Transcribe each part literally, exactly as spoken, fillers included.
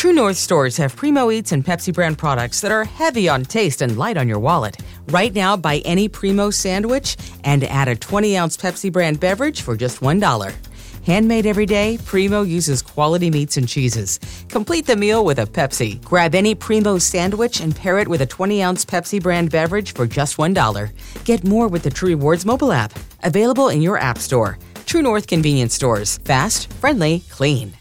True North stores have Primo Eats and Pepsi brand products that are heavy on taste and light on your wallet. Right now, buy any Primo sandwich and add a twenty-ounce Pepsi brand beverage for just one dollar. Handmade every day, Primo uses quality meats and cheeses. Complete the meal with a Pepsi. Grab any Primo sandwich and pair it with a twenty-ounce Pepsi brand beverage for just one dollar. Get more with the True Rewards mobile app. Available in your app store. True North Convenience Stores. Fast, friendly, clean.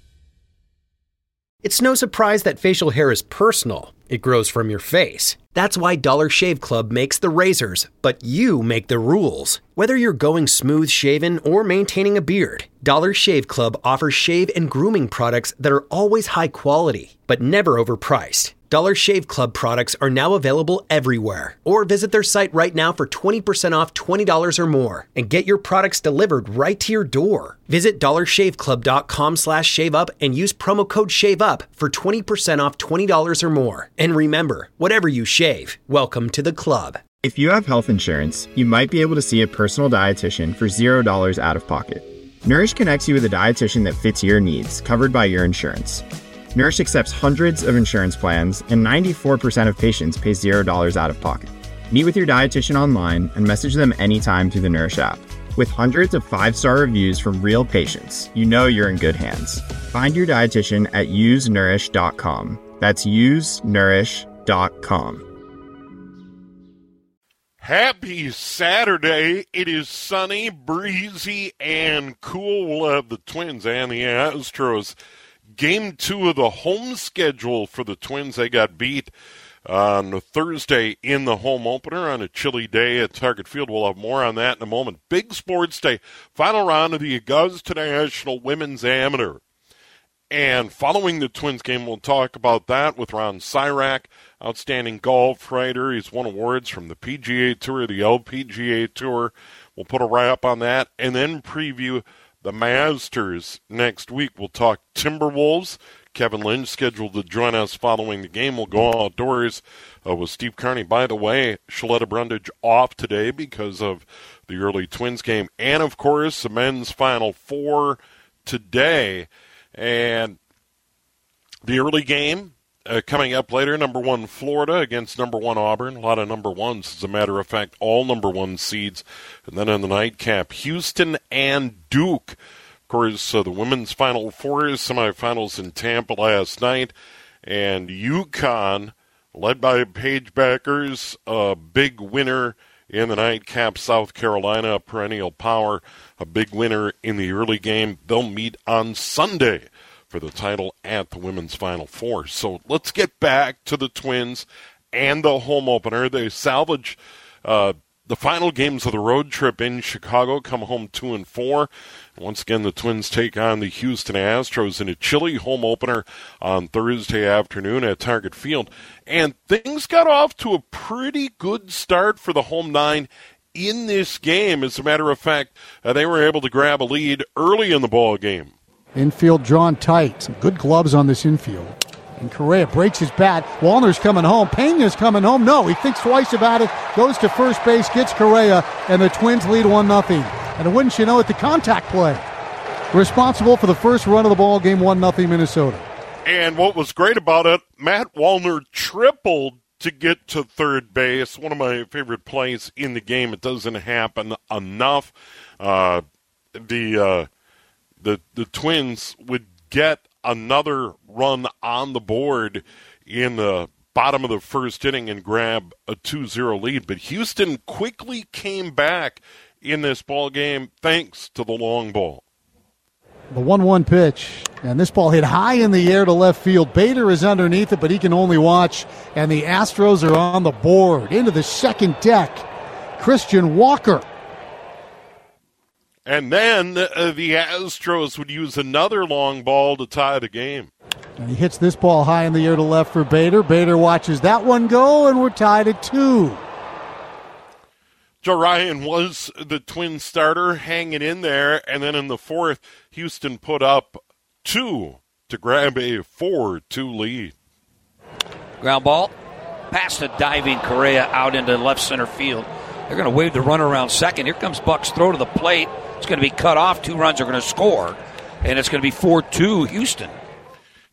It's no surprise that facial hair is personal. It grows from your face. That's why Dollar Shave Club makes the razors, but you make the rules. Whether you're going smooth shaven or maintaining a beard, Dollar Shave Club offers shave and grooming products that are always high quality, but never overpriced. Dollar Shave Club products are now available everywhere. Or visit their site right now for twenty percent off twenty dollars or more and get your products delivered right to your door. Visit dollarshaveclub.com slash shaveup and use promo code SHAVEUP for twenty percent off twenty dollars or more. And remember, whatever you shave, welcome to the club. If you have health insurance, you might be able to see a personal dietitian for zero dollars out of pocket. Nourish connects you with a dietitian that fits your needs, covered by your insurance. Nourish accepts hundreds of insurance plans, and ninety-four percent of patients pay zero dollars out of pocket. Meet with your dietitian online and message them anytime through the Nourish app. With hundreds of five-star reviews from real patients, you know you're in good hands. Find your dietitian at use nourish dot com. That's use nourish dot com. Happy Saturday. It is sunny, breezy, and cool. We'll have the Twins and the Astros. Game two of the home schedule for the Twins. They got beat on Thursday in the home opener on a chilly day at Target Field. We'll have more on that in a moment. Big sports day. Final round of the Augusta National Women's Amateur. And following the Twins game, we'll talk about that with Ron Cyrak, outstanding golf writer. He's won awards from the P G A Tour, the L P G A Tour. We'll put a wrap on that and then preview the Masters next week. We'll talk Timberwolves. Kevin Lynch scheduled to join us following the game. We'll go outdoors uh, with Steve Carney. By the way, Shaletta Brundage off today because of the early Twins game. And, of course, the men's Final Four today. And the early game uh, coming up later, number one Florida against number one Auburn. A lot of number ones, as a matter of fact, all number one seeds. And then in the nightcap, Houston and Duke. Of course, uh, the women's Final Four semifinals in Tampa last night. And UConn, led by Paige Backers, a big winner in the nightcap. South Carolina, a perennial power, a big winner in the early game. They'll meet on Sunday for the title at the women's Final Four. So let's get back to the Twins and the home opener. They salvage uh, the final games of the road trip in Chicago, come home two and four. Once again, the Twins take on the Houston Astros in a chilly home opener on Thursday afternoon at Target Field. And things got off to a pretty good start for the home nine in this game. As a matter of fact, uh, they were able to grab a lead early in the ball game. Infield drawn tight. Some good gloves on this infield. And Correa breaks his bat. Wallner's coming home. Pena's coming home. No, he thinks twice about it. Goes to first base, gets Correa, and the Twins lead one nothing. And wouldn't you know it, the contact play. Responsible for the first run of the ball game, one nothing Minnesota. And what was great about it, Matt Wallner tripled to get to third base. One of my favorite plays in the game. It doesn't happen enough. Uh, the... Uh, The the Twins would get another run on the board in the bottom of the first inning and grab a two zero lead. But Houston quickly came back in this ball game thanks to the long ball. The one one pitch, and this ball hit high in the air to left field. Bader is underneath it, but he can only watch. And the Astros are on the board. Into the second deck, Christian Walker. And then uh, the Astros would use another long ball to tie the game. And he hits this ball high in the air to left for Bader. Bader watches that one go, and we're tied at two. Joe Ryan was the Twin starter, hanging in there. And then in the fourth, Houston put up two to grab a four two lead. Ground ball, past a diving Correa out into left center field. They're going to wave the runner around second. Here comes Buck's throw to the plate. It's going to be cut off. Two runs are going to score, and it's going to be four two Houston.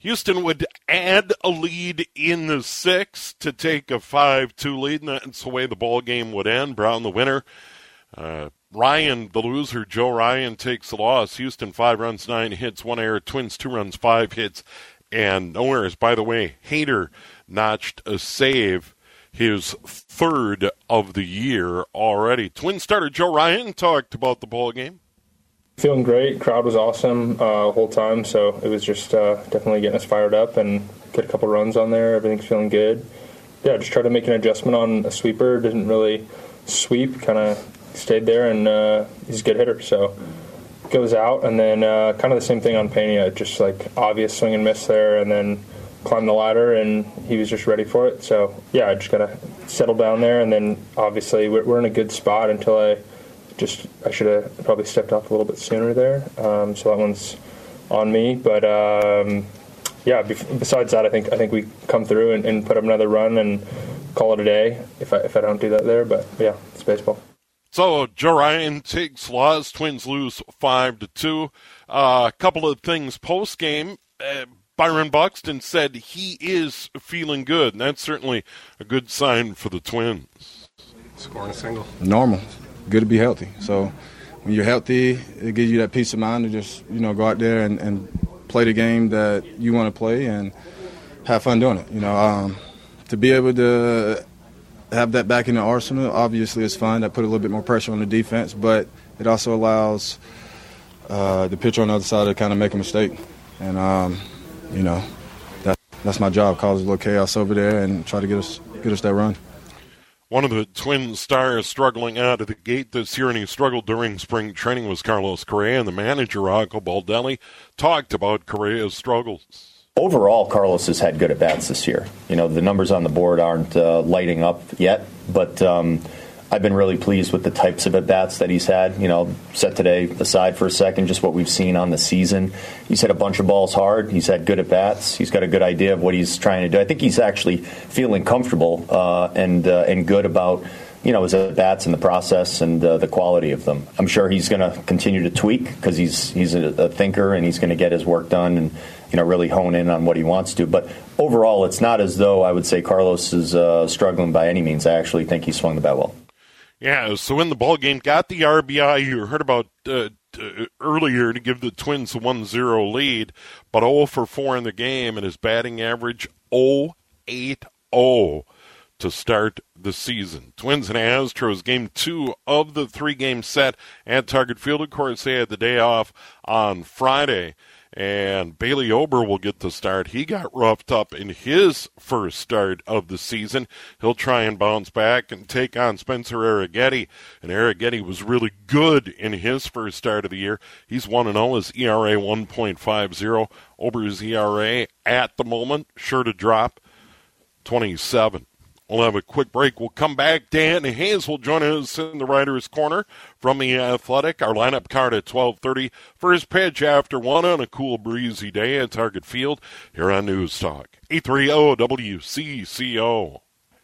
Houston would add a lead in the sixth to take a five two lead, and that's the way the ball game would end. Brown the winner. Uh, Ryan, the loser, Joe Ryan, takes the loss. Houston, five runs, nine hits, one error. Twins, two runs, five hits, and no errors. By the way, Hader notched a save, his third of the year already. Twin starter Joe Ryan talked about the ball game. Feeling great. Crowd was awesome uh, the whole time, so it was just uh, definitely getting us fired up and get a couple runs on there. Everything's feeling good. Yeah, just tried to make an adjustment on a sweeper. Didn't really sweep, kind of stayed there, and uh, he's a good hitter, so goes out. And then uh, kind of the same thing on Pena, just like obvious swing and miss there, and then climbed the ladder, and he was just ready for it. So, yeah, I just got to settle down there, and then obviously we're, we're in a good spot until I just I should have probably stepped off a little bit sooner there. Um, so that one's on me. But, um, yeah, be- besides that, I think I think we come through and, and put up another run and call it a day if I, if I don't do that there. But, yeah, it's baseball. So Joe Ryan takes loss. Twins lose five to two. A uh, couple of things post game. Uh, Byron Buxton said he is feeling good, and that's certainly a good sign for the Twins. Scoring a single. Normal. Good to be healthy. So when you're healthy, it gives you that peace of mind to just, you know, go out there and, and play the game that you want to play and have fun doing it. You know, um, to be able to have that back in the arsenal, obviously it's fun. That put a little bit more pressure on the defense, but it also allows uh, the pitcher on the other side to kind of make a mistake. And, um, you know, that, that's my job, cause a little chaos over there and try to get us get us that run. One of the Twin stars struggling out of the gate this year, and he struggled during spring training, was Carlos Correa, and the manager, Rocco Baldelli, talked about Correa's struggles. Overall, Carlos has had good at-bats this year. You know, the numbers on the board aren't uh, lighting up yet, but um, I've been really pleased with the types of at-bats that he's had. You know, set today aside for a second, just what we've seen on the season. He's hit a bunch of balls hard. He's had good at-bats. He's got a good idea of what he's trying to do. I think he's actually feeling comfortable uh, and uh, and good about, you know, his at-bats and the process and uh, the quality of them. I'm sure he's going to continue to tweak because he's he's a, a thinker, and he's going to get his work done and, you know, really hone in on what he wants to. But overall, it's not as though I would say Carlos is uh, struggling by any means. I actually think he swung the bat well. Yeah, so in the ball game, got the R B I you heard about uh, t- earlier to give the Twins a one zero lead, but oh for four in the game, and his batting average oh eight oh to start the season. Twins and Astros, game two of the three-game set at Target Field. Of course, they had the day off on Friday. And Bailey Ober will get the start. He got roughed up in his first start of the season. He'll try and bounce back and take on Spencer Arrighetti. And Arrighetti was really good in his first start of the year. He's one and oh, his E R A one point five oh. Ober's E R A at the moment, sure to drop, twenty-seven. We'll have a quick break. We'll come back. Dan Hayes will join us in the Writers' Corner from The Athletic. Our lineup card at twelve thirty. First pitch after one on a cool, breezy day at Target Field here on News Talk. eight thirty W C C O.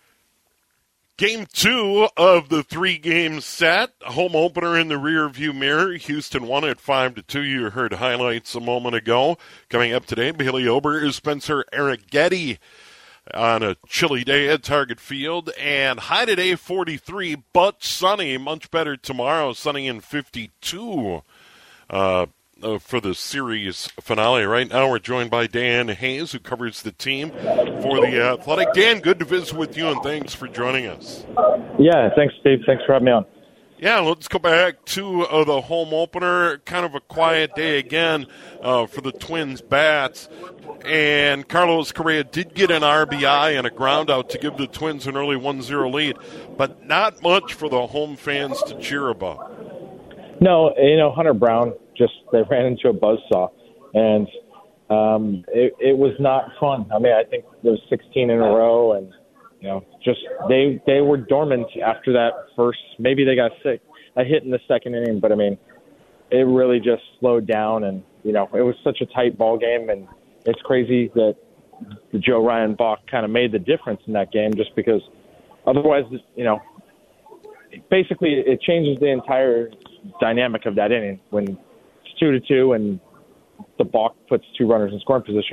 Game two of the three-game set. Home opener in the rearview mirror. Houston won at five to two. You heard highlights a moment ago. Coming up today, Bailey Ober is Spencer Arrighetti on a chilly day at Target Field. And high today, forty-three, but sunny. Much better tomorrow, sunny and fifty-two uh, uh, for the series finale. Right now, we're joined by Dan Hayes, who covers the team for The Athletic. Dan, good to visit with you, and thanks for joining us. Yeah, thanks, Steve. Thanks for having me on. Yeah, let's go back to uh, the home opener. Kind of a quiet day again uh, for the Twins bats. And Carlos Correa did get an R B I and a ground out to give the Twins an early one zero lead, but not much for the home fans to cheer about. No, you know, Hunter Brown, just they ran into a buzzsaw, and um, it, it was not fun. I mean, I think there was sixteen in a row, and, you know, just they they were dormant after that first. Maybe they got sick, a hit in the second inning, but, I mean, it really just slowed down, and, you know, it was such a tight ball game, and it's crazy that the Joe Ryan balk kind of made the difference in that game, just because otherwise, you know, basically it changes the entire dynamic of that inning when it's two to two and the balk puts two runners in scoring position.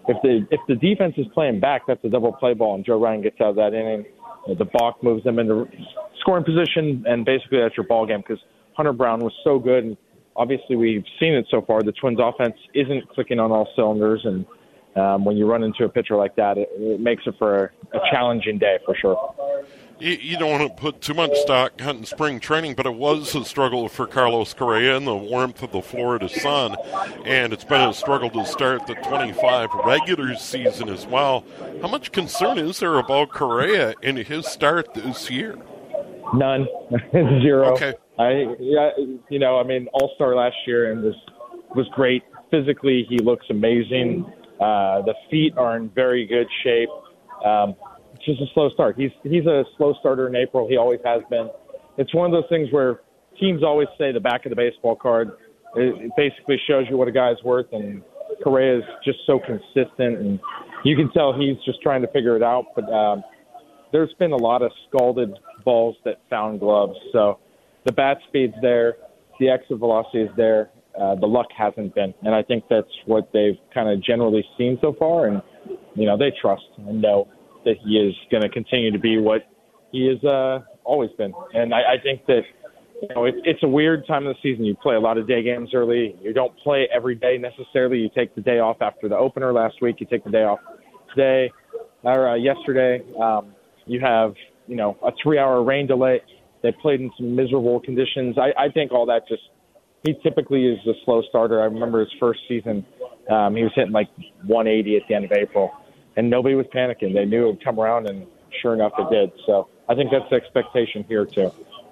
if the if the defense is playing back, that's a double play ball, and Joe Ryan gets out of that inning. The balk moves them into scoring position, and basically that's your ball game because Hunter Brown was so good. And obviously, we've seen it so far. The Twins' offense isn't clicking on all cylinders, and um, when you run into a pitcher like that, it, it makes it for a, a challenging day for sure. You, you don't want to put too much stock in spring training, but it was a struggle for Carlos Correa in the warmth of the Florida sun, and it's been a struggle to start the twenty-five regular season as well. How much concern is there about Correa in his start this year? None. Zero. Okay. I, yeah, you know, I mean, all-star last year and was was great. Physically, he looks amazing. Uh, the feet are in very good shape. Um, it's just a slow start. He's he's a slow starter in April. He always has been. It's one of those things where teams always say the back of the baseball card. It, it basically shows you what a guy's worth, and Correa is just so consistent, and you can tell he's just trying to figure it out. But um, there's been a lot of scalded balls that found gloves. So the bat speed's there, the exit velocity is there, uh, the luck hasn't been. And I think that's what they've kind of generally seen so far. And, you know, they trust and know that he is going to continue to be what he has uh, always been. And I, I think that, you know, it, it's a weird time of the season. You play a lot of day games early. You don't play every day necessarily. You take the day off after the opener last week. You take the day off today or uh, yesterday. Um, you have, you know, a three-hour rain delay. They played in some miserable conditions. I, I think all that just – he typically is a slow starter. I remember his first season, um, he was hitting like one eighty at the end of April, and nobody was panicking. They knew it would come around, and sure enough it did. So I think that's the expectation here too.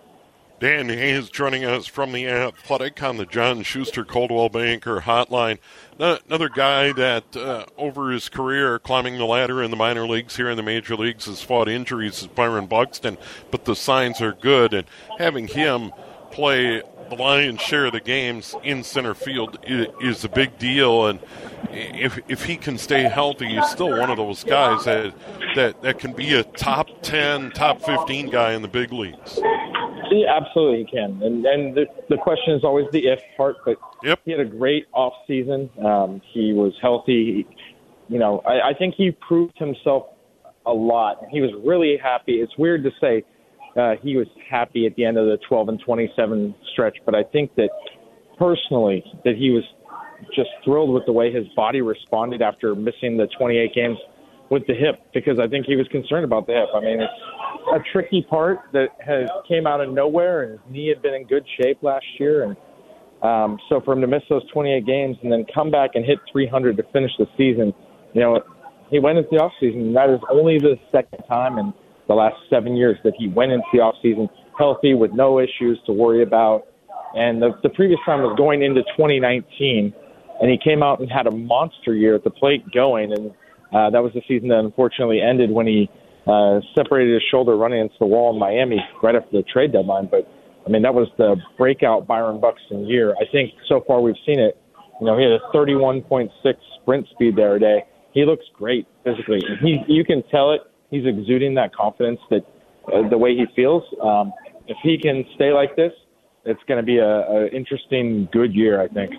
Dan Hayes joining us from The Athletic on the John Schuster Coldwell Banker Hotline. Another guy that, uh, over his career, climbing the ladder in the minor leagues here in the major leagues, has fought injuries, is Byron Buxton, but the signs are good, and having him play the lion's share of the games in center field is, is a big deal, and if if he can stay healthy, he's still one of those guys that that, that can be a top ten, top fifteen guy in the big leagues. He absolutely can. And and the, the question is always the if part, but yep. He had a great off season. Um, he was healthy. You know, I, I think he proved himself a lot. He was really happy. It's weird to say uh, he was happy at the end of the twelve and twenty-seven stretch, but I think that personally that he was just thrilled with the way his body responded after missing the twenty-eight games with the hip, because I think he was concerned about the hip. I mean, it's a tricky part that has came out of nowhere, and his knee had been in good shape last year. And um, so for him to miss those twenty-eight games and then come back and hit three hundred to finish the season, you know, he went into the offseason, and that is only the second time in the last seven years that he went into the offseason healthy with no issues to worry about. And the, the previous time was going into twenty nineteen, and he came out and had a monster year at the plate going, and Uh, that was the season that unfortunately ended when he uh, separated his shoulder running into the wall in Miami right after the trade deadline. But, I mean, that was the breakout Byron Buxton year. I think so far we've seen it. You know, he had a thirty-one point six sprint speed there a day. He looks great physically. He, you can tell it. He's exuding that confidence, that uh, the way he feels. Um, if he can stay like this, it's going to be an interesting, good year, I think.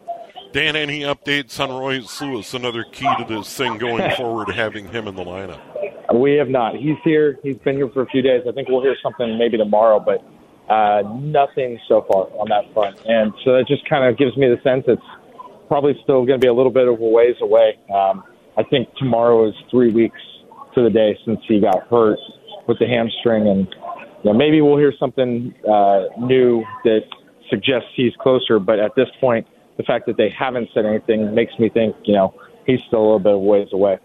Dan, any updates on Royce Lewis? Another key to this thing going forward, having him in the lineup. We have not. He's here. He's been here for a few days. I think we'll hear something maybe tomorrow, but uh, nothing so far on that front. And so that just kind of gives me the sense it's probably still going to be a little bit of a ways away. Um, I think tomorrow is three weeks to the day since he got hurt with the hamstring, and you know, maybe we'll hear something uh, new that suggests he's closer. But at this point, the fact that they haven't said anything makes me think, you know, he's still a little bit of ways away.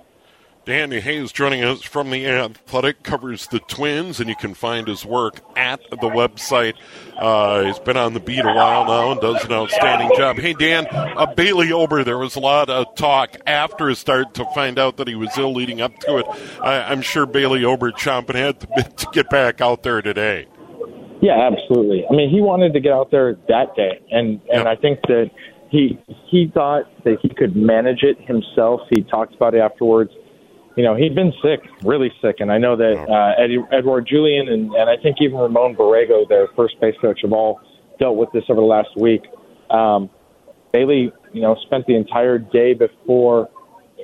Danny Hayes joining us from The Athletic, covers the Twins, and you can find his work at the website. Uh, he's been on the beat a while now and does an outstanding job. Hey, Dan, uh, Bailey Ober, there was a lot of talk after his start to find out that he was ill leading up to it. I, I'm sure Bailey Ober chomping at the bit to get back out there today. Yeah, absolutely. I mean, he wanted to get out there that day, and, and yep. I think that he he thought that he could manage it himself. He talked about it afterwards. You know, he'd been sick, really sick, and I know that uh, Eddie, Edouard Julien and, and I think even Ramon Borrego, their first base coach, have all dealt with this over the last week. Um, Bailey, you know, spent the entire day before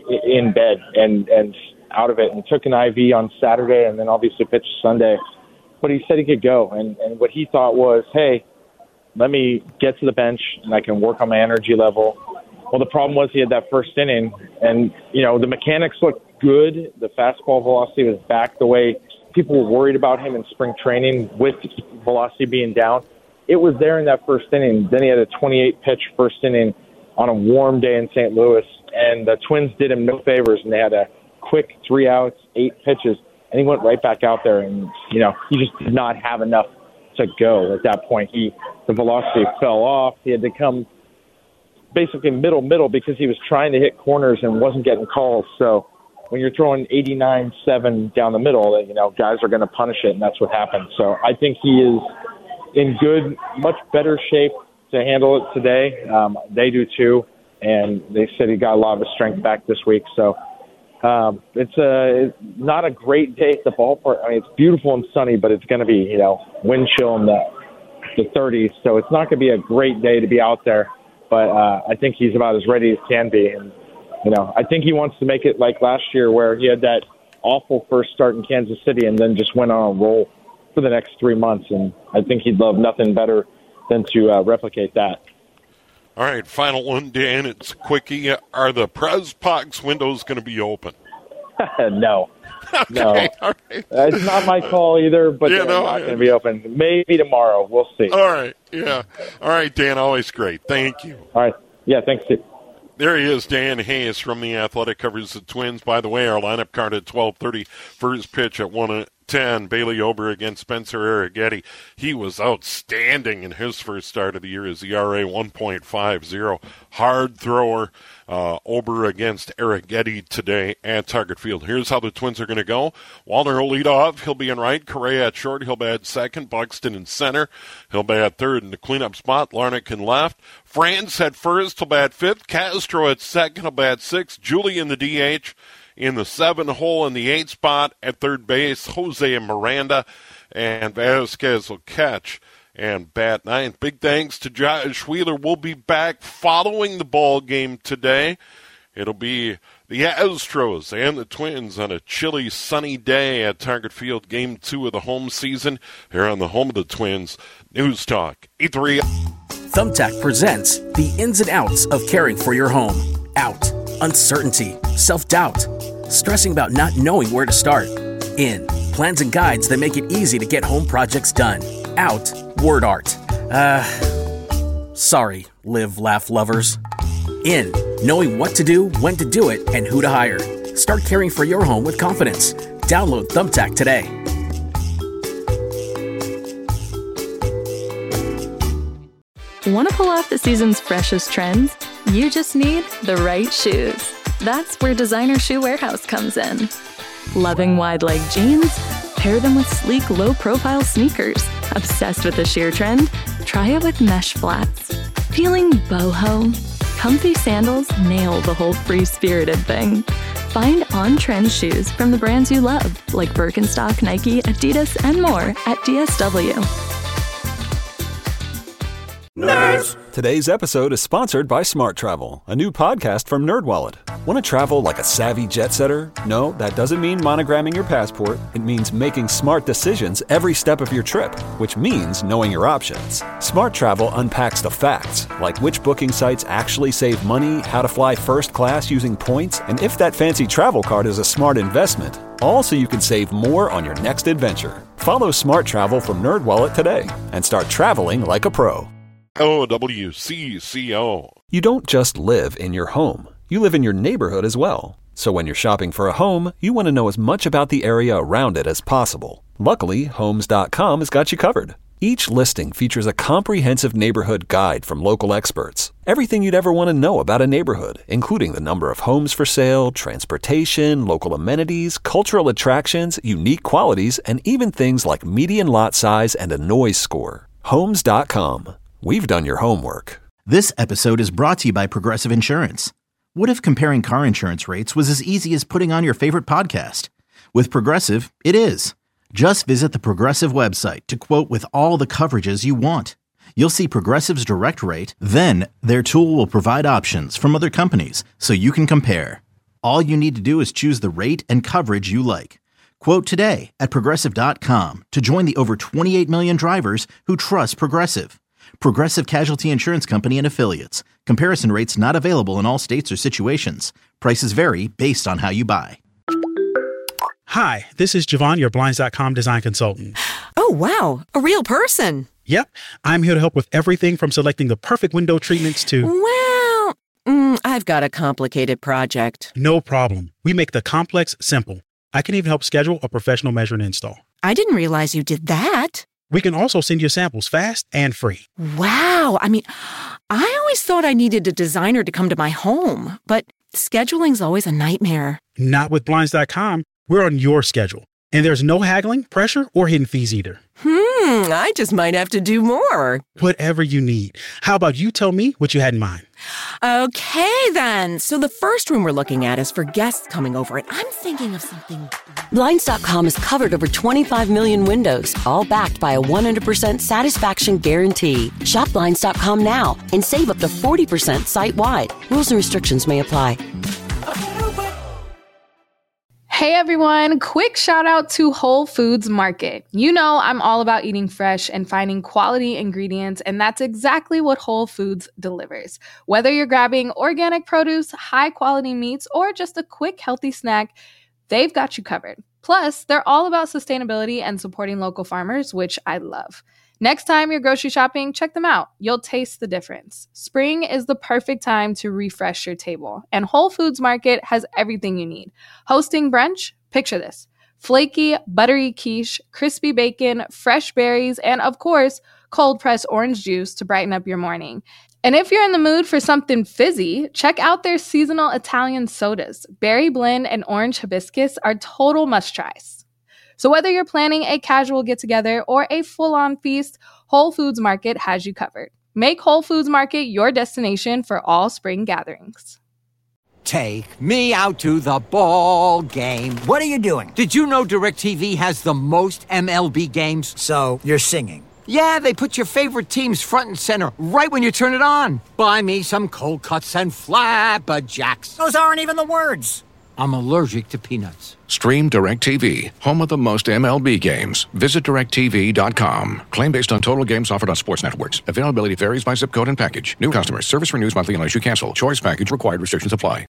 in bed and, and out of it, and took an I V on Saturday and then obviously pitched Sunday. But he said he could go. And, and what he thought was, hey, let me get to the bench and I can work on my energy level. Well, the problem was he had that first inning, and, you know, the mechanics looked good. The fastball velocity was back the way people were worried about him in spring training with velocity being down. It was there in that first inning. Then he had a twenty-eight pitch first inning on a warm day in Saint Louis, and the Twins did him no favors, and they had a quick three outs, eight pitches, and he went right back out there, and, you know, he just did not have enough to go at that point. He, the velocity fell off. He had to come basically middle, middle because he was trying to hit corners and wasn't getting calls. So when you're throwing eighty-nine seven down the middle, you know, guys are going to punish it, and that's what happened. So I think he is in good, much better shape to handle it today. Um, they do too, and they said he got a lot of his strength back this week. So um, it's, a, it's not a great day at the ballpark. I mean, it's beautiful and sunny, but it's going to be, you know, wind chill in the, the thirties. So it's not going to be a great day to be out there. But uh, I think he's about as ready as can be. And, you know, I think he wants to make it like last year where he had that awful first start in Kansas City and then just went on a roll for the next three months. And I think he'd love nothing better than to uh, replicate that. All right, final one, Dan. It's a quickie. Are the Prez Pox windows going to be open? No. Okay, no. All right. Uh, it's not my call either, but yeah, they're no, not going to be open. Maybe tomorrow. We'll see. All right, yeah. All right, Dan, always great. Thank you. All right. Yeah, thanks, Steve. There he is, Dan Hayes from The Athletic, covers the Twins. By the way, our lineup card at twelve thirty, first pitch at one ten, Bailey Ober against Spencer Arrighetti. He was outstanding in his first start of the year. His E R A one point five oh. Hard thrower. Uh, Ober against Arrighetti today at Target Field. Here's how the Twins are going to go. Wallner will lead off. He'll be in right. Correa at short. He'll bat second. Buxton in center. He'll bat third in the cleanup spot. Larnach in left. France at first. He'll bat fifth. Castro at second. He'll bat sixth. Julie in the D H. In the seven hole in the eight spot at third base, Jose and Miranda, and Vasquez will catch and bat ninth. Big thanks to Josh Wheeler. We'll be back following the ball game today. It'll be the Astros and the Twins on a chilly, sunny day at Target Field, game two of the home season. Here on the home of the Twins, News Talk eight three. Thumbtack presents the ins and outs of caring for your home. Out. Uncertainty, self-doubt, stressing about not knowing where to start. In, plans and guides that make it easy to get home projects done. Out, word art. Uh, sorry, live, laugh lovers. In, knowing what to do, when to do it, and who to hire. Start caring for your home with confidence. Download Thumbtack today. Want to pull off the season's freshest trends? You just need the right shoes. That's where Designer Shoe Warehouse comes in. Loving wide-leg jeans? Pair them with sleek, low-profile sneakers. Obsessed with the sheer trend? Try it with mesh flats. Feeling boho? Comfy sandals nail the whole free-spirited thing. Find on-trend shoes from the brands you love, like Birkenstock, Nike, Adidas, and more at D S W. Nerds! Today's episode is sponsored by Smart Travel, a new podcast from NerdWallet. Want to travel like a savvy jet setter? No, that doesn't mean monogramming your passport. It means making smart decisions every step of your trip, which means knowing your options. Smart Travel unpacks the facts, like which booking sites actually save money, how to fly first class using points, and if that fancy travel card is a smart investment. All so you can save more on your next adventure. Follow Smart Travel from NerdWallet today and start traveling like a pro. Oh, W C C O. You don't just live in your home. You live in your neighborhood as well. So when you're shopping for a home, you want to know as much about the area around it as possible. Luckily, Homes dot com has got you covered. Each listing features a comprehensive neighborhood guide from local experts. Everything you'd ever want to know about a neighborhood, including the number of homes for sale, transportation, local amenities, cultural attractions, unique qualities, and even things like median lot size and a noise score. Homes dot com. We've done your homework. This episode is brought to you by Progressive Insurance. What if comparing car insurance rates was as easy as putting on your favorite podcast? With Progressive, it is. Just visit the Progressive website to quote with all the coverages you want. You'll see Progressive's direct rate, then their tool will provide options from other companies so you can compare. All you need to do is choose the rate and coverage you like. Quote today at Progressive dot com to join the over twenty-eight million drivers who trust Progressive. Progressive Casualty Insurance Company and Affiliates. Comparison rates not available in all states or situations. Prices vary based on how you buy. Hi, this is Javon, your Blinds dot com design consultant. Oh, wow. A real person. Yep. I'm here to help with everything from selecting the perfect window treatments to... Well, mm, I've got a complicated project. No problem. We make the complex simple. I can even help schedule a professional measure and install. I didn't realize you did that. We can also send you samples fast and free. Wow. I mean, I always thought I needed a designer to come to my home, but scheduling's always a nightmare. Not with Blinds dot com. We're on your schedule. And there's no haggling, pressure, or hidden fees either. Hmm, I just might have to do more. Whatever you need. How about you tell me what you had in mind? Okay, then. So the first room we're looking at is for guests coming over, and I'm thinking of something... Blinds dot com has covered over twenty-five million windows, all backed by a one hundred percent satisfaction guarantee. Shop Blinds dot com now and save up to forty percent site-wide. Rules and restrictions may apply. Hey everyone, quick shout out to Whole Foods Market. You know I'm all about eating fresh and finding quality ingredients, and that's exactly what Whole Foods delivers. Whether you're grabbing organic produce, high quality meats, or just a quick healthy snack, they've got you covered. Plus, they're all about sustainability and supporting local farmers, which I love. Next time you're grocery shopping, check them out. You'll taste the difference. Spring is the perfect time to refresh your table, and Whole Foods Market has everything you need. Hosting brunch? Picture this. Flaky, buttery quiche, crispy bacon, fresh berries, and of course, cold-pressed orange juice to brighten up your morning. And if you're in the mood for something fizzy, check out their seasonal Italian sodas. Berry blend and orange hibiscus are total must-tries. So whether you're planning a casual get-together or a full-on feast, Whole Foods Market has you covered. Make Whole Foods Market your destination for all spring gatherings. Take me out to the ball game. What are you doing? Did you know DirecTV has the most M L B games? So, you're singing. Yeah, they put your favorite teams front and center right when you turn it on. Buy me some cold cuts and flapjacks. Those aren't even the words. I'm allergic to peanuts. Stream DirecTV, home of the most M L B games. Visit direct T V dot com. Claim based on total games offered on sports networks. Availability varies by zip code and package. New customers. Service renews monthly unless you cancel. Choice package required. Restrictions apply.